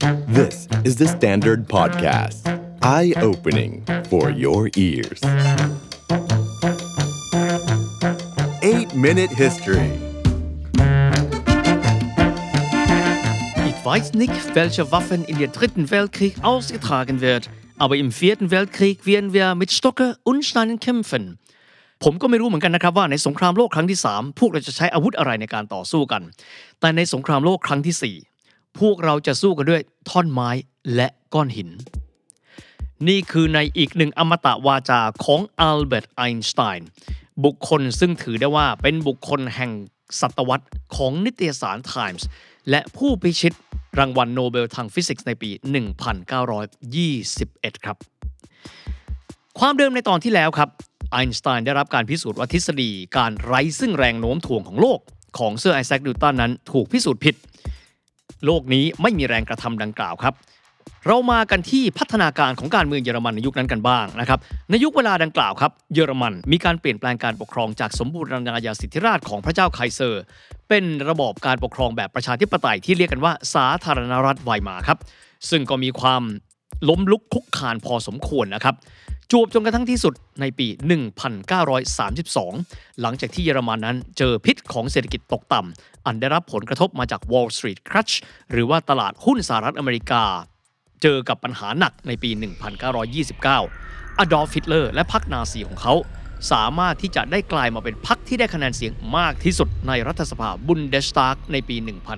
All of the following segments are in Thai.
This is the Standard Podcast. Eye-opening for your ears. 8-Minute History. Ich weiß nicht, welche Waffen in den Dritten Weltkrieg ausgetragen wird, aber im Vierten Weltkrieg werden wir mit Stocke und Steinen kämpfen. ผมก็ไม่รู้เหมือนกันนะครับว่าในสงครามโลกครั้งที่3พวกเราจะใช้อาวุธอะไรในการต่อสู้กันแต่ในสงครามโลกครั้งที่4พวกเราจะสู้กันด้วยท่อนไม้และก้อนหินนี่คือในอีกหนึ่งอมตะวาจาของอัลเบิร์ตไอน์สไตน์บุคคลซึ่งถือได้ว่าเป็นบุคคลแห่งศตวรรษของนิตยสาร Times และผู้พิชิตรางวัลโนเบลทางฟิสิกส์ในปี 1921 ครับความเดิมในตอนที่แล้วครับไอน์สไตน์ได้รับการพิสูจน์ว่าทฤษฎีการไร้ซึ่งแรงโน้มถ่วงของโลกของเซอร์ไอแซค นิวตันนั้นถูกพิสูจน์ผิดโลกนี้ไม่มีแรงกระทำดังกล่าวครับเรามากันที่พัฒนาการของการเมืองเยอรมันในยุคนั้นกันบ้างนะครับในยุคเวลาดังกล่าวครับเยอรมันมีการเปลี่ยนแปลงการปกครองจากสมบูรณาญาสิทธิราชย์ของพระเจ้าไคเซอร์เป็นระบอบการปกครองแบบประชาธิปไตยที่เรียกกันว่าสาธารณรัฐไวมาร์ครับซึ่งก็มีความล้มลุกคลุกคลานพอสมควรนะครับจวบจนกระทั่งที่สุดในปี 1932 หลังจากที่เยอรมันนั้นเจอพิษของเศรษฐกิจตกต่ำอันได้รับผลกระทบมาจาก Wall Street Crash หรือว่าตลาดหุ้นสหรัฐอเมริกาเจอกับปัญหาหนักในปี 1929 อดอล์ฟ ฮิตเลอร์และพรรคนาซีของเขาสามารถที่จะได้กลายมาเป็นพรรคที่ได้คะแนนเสียงมากที่สุดในรัฐสภาบุนเดสตาร์กในปี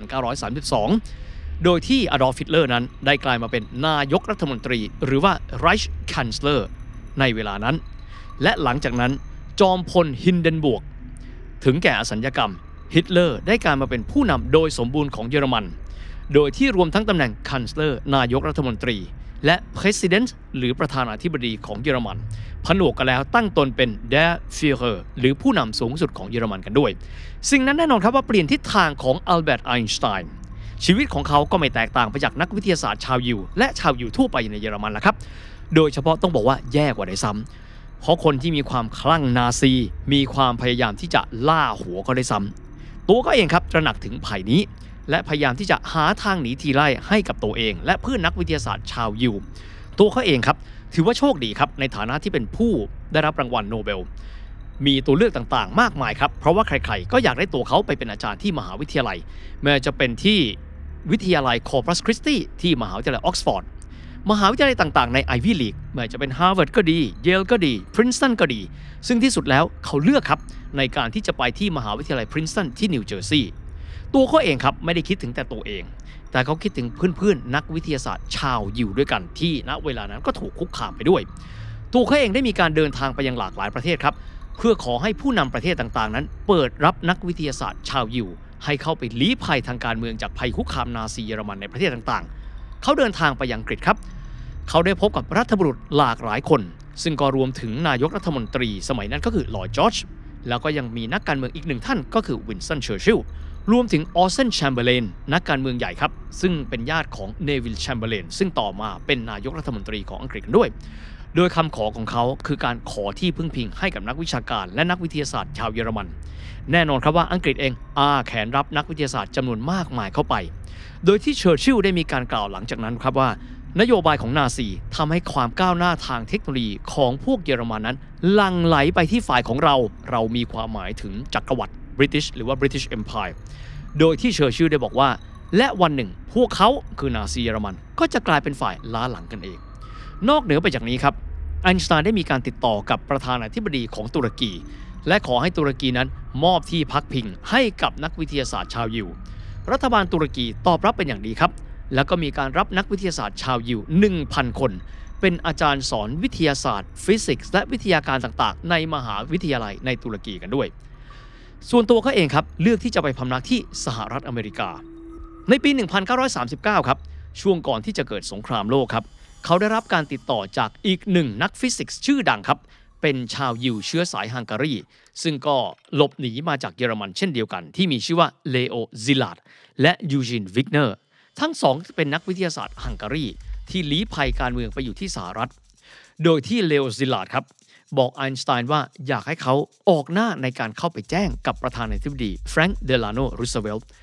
1932 โดยที่อดอล์ฟ ฮิตเลอร์นั้นได้กลายมาเป็นนายกรัฐมนตรีหรือว่า Reichskanzler ในเวลานั้นและหลังจากนั้นจอมพลฮินเดนบวกถึงแก่อสัญญกรรมฮิตเลอร์ได้กลายมาเป็นผู้นำโดยสมบูรณ์ของเยอรมันโดยที่รวมทั้งตำแหน่ง Kanzler นายกรัฐมนตรีและ President หรือประธานาธิบดีของเยอรมันผนวกกันแล้วตั้งตนเป็น Der Führer หรือผู้นำสูงสุดของเยอรมันกันด้วยสิ่งนั้นแน่นอนครับว่าเปลี่ยนทิศทางของอัลเบิร์ตไอน์สไตน์ชีวิตของเขาก็ไม่แตกต่างไปจากนักวิทยาศาสตร์ชาวยิวและชาวยิวทั่วไปในเยอรมันละครับโดยเฉพาะต้องบอกว่าแย่กว่าได้ซ้ำเพราะคนที่มีความคลั่งนาซีมีความพยายามที่จะล่าหัวก็ได้ซ้ำตัวก็เองครับตระหนักถึงภัยนี้และพยายามที่จะหาทางหนีทีไล่ให้กับตัวเองและเพื่อนนักวิทยาศาสตร์ชาวยิวตัวเขาเองครับถือว่าโชคดีครับในฐานะที่เป็นผู้ได้รับรางวัลโนเบลมีตัวเลือกต่างๆมากมายครับเพราะว่าใครๆก็อยากได้ตัวเขาไปเป็นอาจารย์ที่มหาวิทยาลัยไม่ว่าจะเป็นที่วิทยาลัยคอร์พัสคริสตีที่มหาวิทยาลัยออกซฟอร์ดมหาวิทยาลัยต่างๆในไอวี่ลีกไม่ว่าจะเป็นฮาร์วาร์ดก็ดีเยลก็ดีพรินสตันก็ดีซึ่งที่สุดแล้วเขาเลือกครับในการที่จะไปที่มหาวิทยาลัยพรินสตันที่นิวเจอร์ซีย์ตัวเขาเองครับไม่ได้คิดถึงแต่ตัวเองแต่เขาคิดถึงเพื่อนๆนักวิทยาศาสตร์ชาวยิวด้วยกันที่ณเวลานั้นก็ถูกคุกคามไปด้วยตัวเขาเองได้มีการเดินทางไปยังหลากหลายประเทศครับเพื่อขอให้ผู้นำประเทศต่างๆนั้นเปิดรับนักวิทยาศาสตร์ชาวยิวให้เข้าไปลี้ภัยทางการเมืองจากภัยคุกคามนาซีเยอรมันในประเทศต่างๆเขาเดินทางไปยังอังกฤษครับเขาได้พบกับรัฐบุรุษหลากหลายคนซึ่งก็รวมถึงนายกรัฐมนตรีสมัยนั้นก็คือลลอยด์ จอร์จแล้วก็ยังมีนักการเมืองอีกหนึ่งท่านก็คือวินสตัน เชอร์ชิลล์รวมถึงออสเซน แชมเบอร์เลนนักการเมืองใหญ่ครับซึ่งเป็นญาติของเนวิล แชมเบอร์เลนซึ่งต่อมาเป็นนายกรัฐมนตรีของอังกฤษกันด้วยโดยคำขอของเขาคือการขอที่พึ่งพิงให้กับนักวิชาการและนักวิทยาศาสตร์ชาวเยอรมันแน่นอนครับว่าอังกฤษเองแขนรับนักวิทยาศาสตร์จำนวนมากมายเข้าไปโดยที่เชอร์ชิลล์ได้มีการกล่าวหลังจากนั้นครับว่านโยบายของนาซีทำให้ความก้าวหน้าทางเทคโนโลยีของพวกเยอรมันนั้นหลั่งไหลไปที่ฝ่ายของเรามีความหมายถึงจักรวรรดิบริติชหรือว่า British Empire โดยที่เชอร์ชิลล์ได้บอกว่าและวันหนึ่งพวกเขาคือนาซีเยอรมันก็จะกลายเป็นฝ่ายล้าหลังกันเองนอกเหนือไปจากนี้ครับไอน์สไตน์ได้มีการติดต่อกับประธานาธิบดีของตุรกีและขอให้ตุรกีนั้นมอบที่พักพิงให้กับนักวิทยาศาสตร์ชาวยิวรัฐบาลตุรกีตอบรับเป็นอย่างดีครับแล้วก็มีการรับนักวิทยาศาสตร์ชาวยิว 1,000 คนเป็นอาจารย์สอนวิทยาศาสตร์ฟิสิกส์และวิทยาการต่างๆในมหาวิทยาลัยในตุรกีกันด้วยส่วนตัวเขาเองครับเลือกที่จะไปพำนักที่สหรัฐอเมริกาในปี 1939 ครับช่วงก่อนที่จะเกิดสงครามโลกครับเขาได้รับการติดต่อจากอีกหนึ่งนักฟิสิกส์ชื่อดังครับเป็นชาวยิวเชื้อสายฮังการีซึ่งก็หลบหนีมาจากเยอรมันเช่นเดียวกันที่มีชื่อว่าเลโอ ซิลาร์ดและยูจิน วิกเนอร์ทั้งสองเป็นนักวิทยาศาสตร์ฮังการีที่ลี้ภัยการเมืองไปอยู่ที่สหรัฐโดยที่เลโอ ซิลาร์ดครับบอกไอน์สไตน์ว่าอยากให้เขาออกหน้าในการเข้าไปแจ้งกับประธานาธิบดีแฟรงค์ เดลาโน รูสเวลต์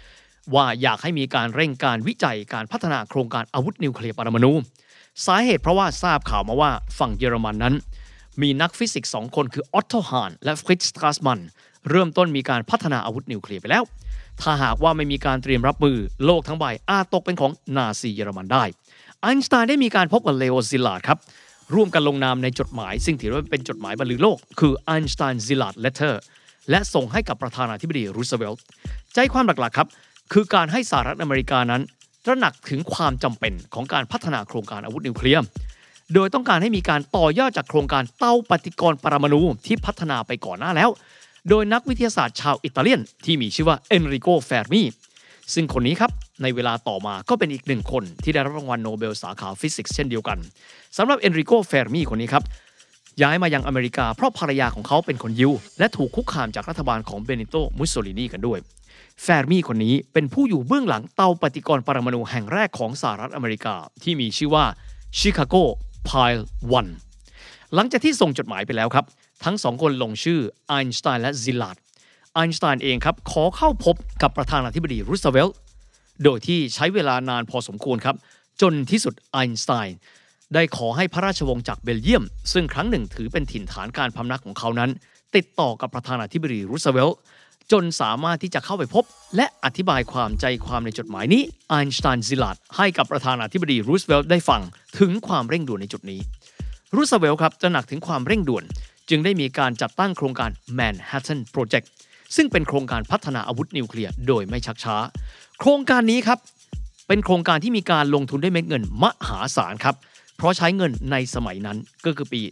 ว่าอยากให้มีการเร่งการวิจัยการพัฒนาโครงการอาวุธนิวเคลียร์ปรมาณูสาเหตุเพราะว่าทราบข่าวมาว่าฝั่งเยอรมันนั้นมีนักฟิสิกส์2คนคือออตโต ฮานและฟริตซ์ สตราสมันเริ่มต้นมีการพัฒนาอาวุธนิวเคลียร์ไปแล้วถ้าหากว่าไม่มีการเตรียมรับมือโลกทั้งใบอาจตกเป็นของนาซีเยอรมันได้ไอน์สไตน์ได้มีการพบกับเลโอ ซิลาร์ดครับร่วมกันลงนามในจดหมายซึ่งถือว่าเป็นจดหมายบรรลือโลกคือ Einstein-Szilard Letter และส่งให้กับประธานาธิบดีรูสเวลต์ใจความหลักๆครับคือการให้สหรัฐอเมริกานั้นตระหนักถึงความจำเป็นของการพัฒนาโครงการอาวุธนิวเคลียร์โดยต้องการให้มีการต่อยอดจากโครงการเตาปฏิกรณ์ปรมาณูที่พัฒนาไปก่อนหน้าแล้วโดยนักวิทยาศาสตร์ชาวอิตาเลียนที่มีชื่อว่าเอนริโก เฟร์มีซึ่งคนนี้ครับในเวลาต่อมาก็เป็นอีกหนึ่งคนที่ได้รับรางวัลโนเบลสาขาฟิสิกส์เช่นเดียวกันสำหรับเอนริโก เฟร์มีคนนี้ครับย้ายมายังอเมริกาเพราะภรรยาของเขาเป็นคนยิวและถูกคุกคามจากรัฐบาลของเบนิโต มุสโซลินีกันด้วยเฟร์มีคนนี้เป็นผู้อยู่เบื้องหลังเตาปฏิกรณ์ปรมาณูแห่งแรกของสหรัฐอเมริกาที่มีชื่อว่าชิคาโกไพล์1หลังจากที่ส่งจดหมายไปแล้วครับทั้งสองคนลงชื่อไอน์สไตน์และซิลลาร์ดไอน์สไตน์เองครับขอเข้าพบกับประธานาธิบดีรูสเวลต์โดยที่ใช้เวลานานพอสมควรครับจนที่สุดไอน์สไตน์ได้ขอให้พระราชวงศ์จากเบลเยียมซึ่งครั้งหนึ่งถือเป็นถิ่นฐานการพำนักของเขานั้นติดต่อกับประธานาธิบดีรูสเวลต์จนสามารถที่จะเข้าไปพบและอธิบายความใจความในจดหมายนี้ไอน์สไตน์ ซิลลาร์ดให้กับประธานาธิบดีรูสเวลต์ได้ฟังถึงความเร่งด่วนในจุดนี้รูสเวลต์ครับตระหนักถึงความเร่งด่วนจึงได้มีการจัดตั้งโครงการ Manhattan Project ซึ่งเป็นโครงการพัฒนาอาวุธนิวเคลียร์โดยไม่ชักช้าโครงการนี้ครับเป็นโครงการที่มีการลงทุนด้วยเม็ดเงินมหาศาลครับเพราะใช้เงินในสมัยนั้นก็คือปี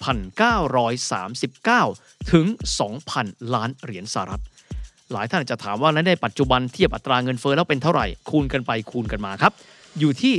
1939 ถึง 2,000 ล้านเหรียญสหรัฐหลายท่านจะถามว่าในปัจจุบันเทียบอัตราเงินเฟ้อแล้วเป็นเท่าไหร่คูณกันไปคูณกันมาครับอยู่ที่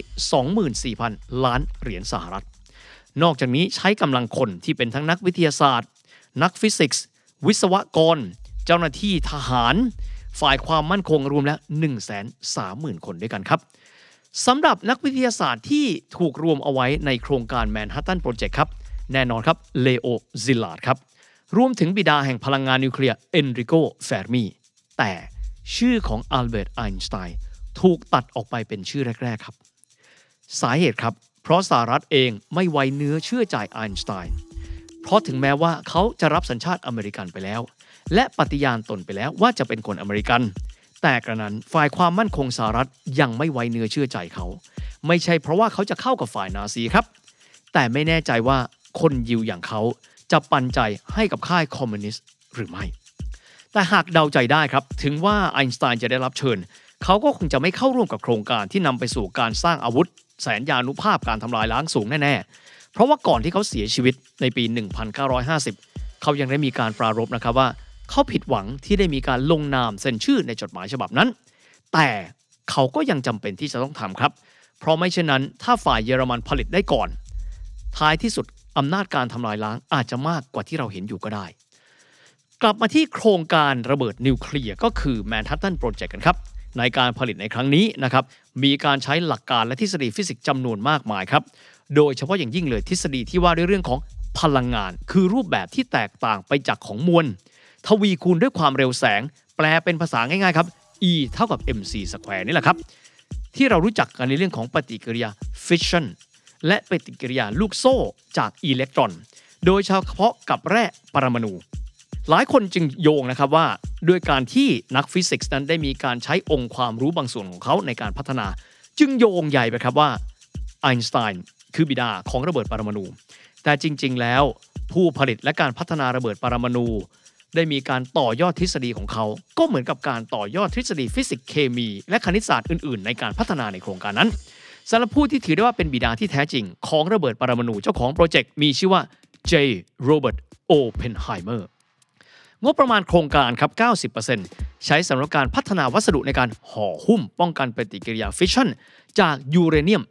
24,000 ล้านเหรียญสหรัฐนอกจากนี้ใช้กำลังคนที่เป็นทั้งนักวิทยาศาสตร์นักฟิสิกส์วิศวกรเจ้าหน้าที่ทหารฝ่ายความมั่นคงรวมแล้ว 130,000 คนด้วยกันครับสำหรับนักวิทยาศาสตร์ที่ถูกรวมเอาไว้ในโครงการ Manhattan Project ครับแน่นอนครับเลโอ ซิลลาร์ดครับรวมถึงบิดาแห่งพลังงานนิวเคลียร์เอนริโก เฟร์มีแต่ชื่อของอัลเบิร์ต ไอน์สไตน์ถูกตัดออกไปเป็นชื่อแรกๆครับสาเหตุครับเพราะสหรัฐเองไม่ไว้เนื้อเชื่อใจไอน์สไตน์เพราะถึงแม้ว่าเขาจะรับสัญชาติอเมริกันไปแล้วและปฏิญาณตนไปแล้วว่าจะเป็นคนอเมริกันแต่กระนั้นฝ่ายความมั่นคงสหรัฐยังไม่ไว้เนื้อเชื่อใจเขาไม่ใช่เพราะว่าเขาจะเข้ากับฝ่ายนาซีครับแต่ไม่แน่ใจว่าคนยิวอย่างเขาจะปันใจให้กับค่ายคอมมิวนิสต์หรือไม่แต่หากเดาใจได้ครับถึงว่าไอน์สไตน์จะได้รับเชิญเขาก็คงจะไม่เข้าร่วมกับโครงการที่นำไปสู่การสร้างอาวุธแสนยานุภาพการทำลายล้างสูงแน่ๆเพราะว่าก่อนที่เขาเสียชีวิตในปี 1950 เขายังได้มีการปรารภนะครับว่าเขาผิดหวังที่ได้มีการลงนามเซ็นชื่อในจดหมายฉบับนั้นแต่เขาก็ยังจำเป็นที่จะต้องทำครับเพราะไม่เช่นนั้นถ้าฝ่ายเยอรมันผลิตได้ก่อนท้ายที่สุดอำนาจการทำลายล้างอาจจะมากกว่าที่เราเห็นอยู่ก็ได้กลับมาที่โครงการระเบิดนิวเคลียร์ก็คือ Manhattan Project กันครับในการผลิตในครั้งนี้นะครับมีการใช้หลักการและทฤษฎีฟิสิกส์จำนวนมากมายครับโดยเฉพาะอย่างยิ่งเลยทฤษฎีที่ว่าด้วยเรื่องของพลังงานคือรูปแบบที่แตกต่างไปจากของมวลทวีคูณด้วยความเร็วแสงแปลเป็นภาษาง่ายๆครับ E เท่ากับ mc square นี่แหละครับที่เรารู้จักกันในเรื่องของปฏิกิริยา fission และปฏิกิริยาลูกโซ่จากอิเล็กตรอนโดยเฉพาะกับแร่ปรมาณูหลายคนจึงโยงนะครับว่าด้วยการที่นักฟิสิกส์นั้นได้มีการใช้องค์ความรู้บางส่วนของเขาในการพัฒนาจึงโยงใหญ่ไปครับว่าไอน์สไตน์คือบิดาของระเบิดปรมาณูแต่จริงๆแล้วผู้ผลิตและการพัฒนาระเบิดปรมาณูได้มีการต่อยอดทฤษฎีของเขาก็เหมือนกับการต่อยอดทฤษฎีฟิสิกส์เคมีและคณิตศาสตร์อื่นๆในการพัฒนาในโครงการนั้นสำหรับผู้ที่ถือได้ว่าเป็นบิดาที่แท้จริงของระเบิดปรมาณูเจ้าของโปรเจกต์มีชื่อว่า J. Robert Oppenheimerงบประมาณโครงการครับ 90% ใช้สำหรับการพัฒนาวัสดุในการห่อหุ้มป้องกันปฏิกิริยาฟิชชันจากยูเรเนียม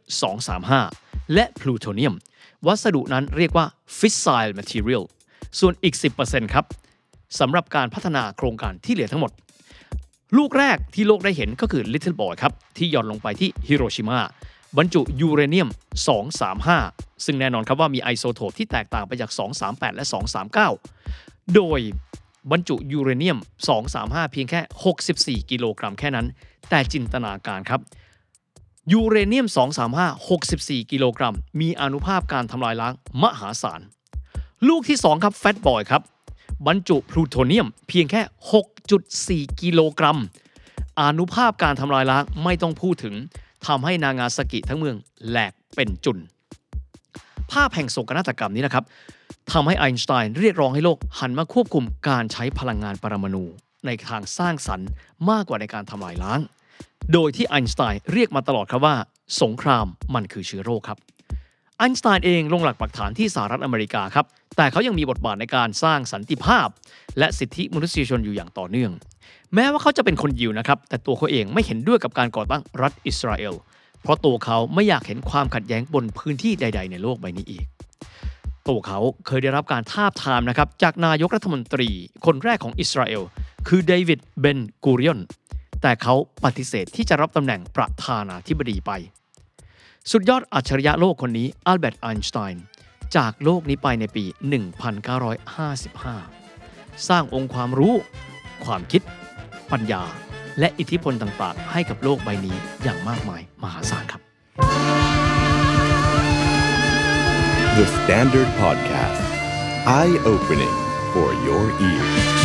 235 และพลูโทเนียมวัสดุนั้นเรียกว่า fissile material ส่วนอีก 10% ครับสำหรับการพัฒนาโครงการที่เหลือทั้งหมดลูกแรกที่โลกได้เห็นก็คือ Little Boy ครับที่หย่อนลงไปที่ฮิโรชิมาบรรจุยูเรเนียม 235 ซึ่งแน่นอนครับว่ามีไอโซโทปที่แตกต่างไปจาก 238 และ 239 โดยบรรจุยูเรเนียม235เพียงแค่64กิโลกรัมแค่นั้นแต่จินตนาการครับยูเรเนียม235 64กิโลกรัมมีอานุภาพการทำลายล้างมหาศาลลูกที่2ครับแฟตบอยครับบรรจุพลูโทเนียมเพียงแค่ 6.4 กิโลกรัมอานุภาพการทำลายล้างไม่ต้องพูดถึงทำให้นางาซากิทั้งเมืองแหลกเป็นจุนภาพแห่งโศกนาฏกรรมนี้นะครับทำให้ไอน์สไตน์เรียกร้องให้โลกหันมาควบคุมการใช้พลังงานปรมาณูในทางสร้างสรรค์มากกว่าในการทำลายล้างโดยที่ไอน์สไตน์เรียกมาตลอดครับว่าสงครามมันคือเชื้อโรคครับไอน์สไตน์เองลงหลักปักฐานที่สหรัฐอเมริกาครับแต่เขายังมีบทบาทในการสร้างสันติภาพและสิทธิมนุษยชนอยู่อย่างต่อเนื่องแม้ว่าเขาจะเป็นคนยิวนะครับแต่ตัวเขาเองไม่เห็นด้วยกับการก่อตั้งรัฐอิสราเอลเพราะตัวเขาไม่อยากเห็นความขัดแย้งบนพื้นที่ใดๆในโลกใบนี้อีกตัวเขาเคยได้รับการทาบทามนะครับจากนายกรัฐมนตรีคนแรกของอิสราเอลคือเดวิดเบนกูริออนแต่เขาปฏิเสธที่จะรับตำแหน่งประธานาธิบดีไปสุดยอดอัจฉริยะโลกคนนี้อัลเบิร์ตไอน์สไตน์จากโลกนี้ไปในปี 1955 สร้างองค์ความรู้ความคิดปัญญาและอิทธิพลต่างๆให้กับโลกใบนี้อย่างมากมายมหาศาลครับ The Standard Podcast Eye Opening for Your Ears